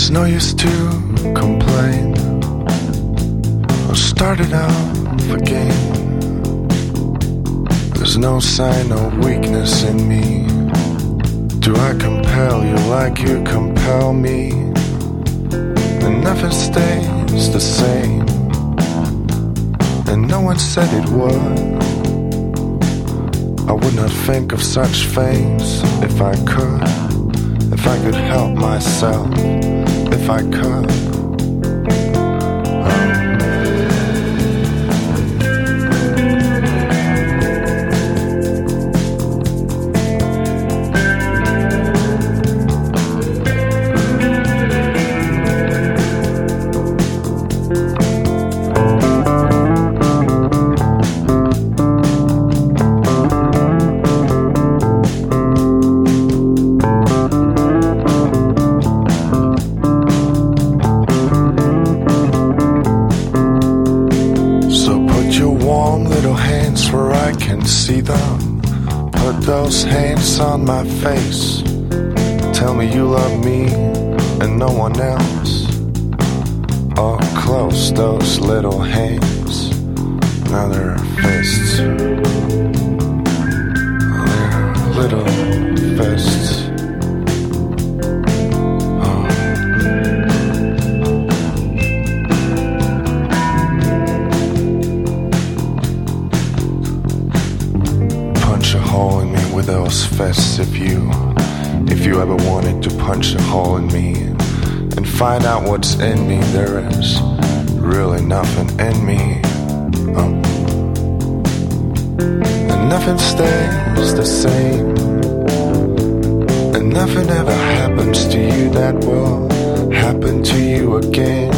There's no use to complain or start it off again. There's no sign of weakness in me. Do I compel you like you compel me? And nothing stays the same, and no one said it would. I would not think of such things if I could help myself, if I could. See them, put those hands on my face. Tell me you love me and no one else. Or close those little hands. Now they're fists. They're little fists. With those fists, if you ever wanted to punch a hole in me and find out what's in me, there is really nothing in me. And nothing stays the same, and nothing ever happens to you that will happen to you again.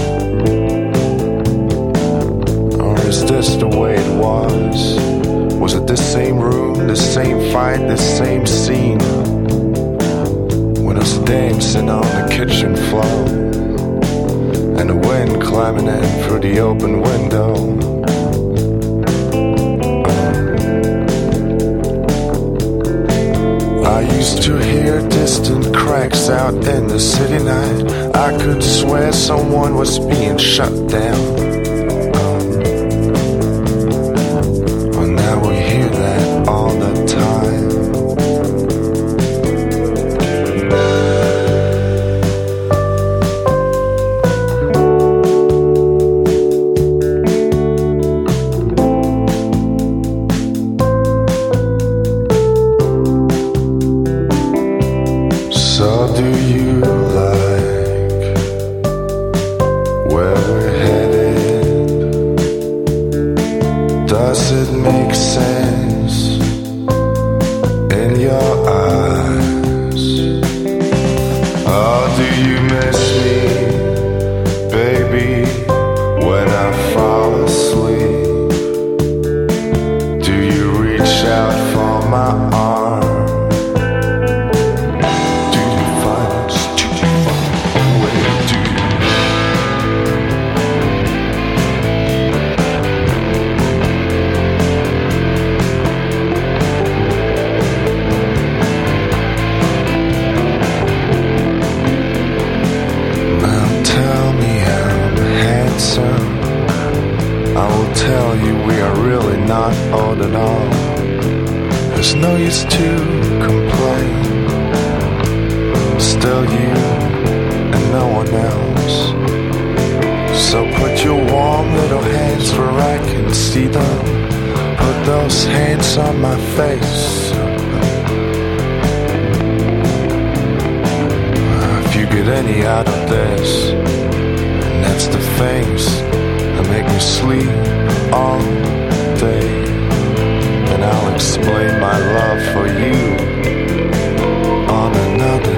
Or is this the way it was? Was it the same room, the same fight, the same scene? When I was dancing on the kitchen floor, and the wind climbing in through the open window. I used to hear distant cracks out in the city night. I could swear someone was being shut down. All the time. So do you like where we're headed? Does it make sense in your eyes? Oh, do you miss me, baby, when I fall asleep? Do you reach out for my arm? Do you find it? Do you find a way? Do you? I will tell you we are really not old at all. There's no use to complain. Still you and no one else. So put your warm little hands where I can see them. Put those hands on my face. If you get any out of this, and that's the things that make me sleep all day, and I'll explain my love for you on another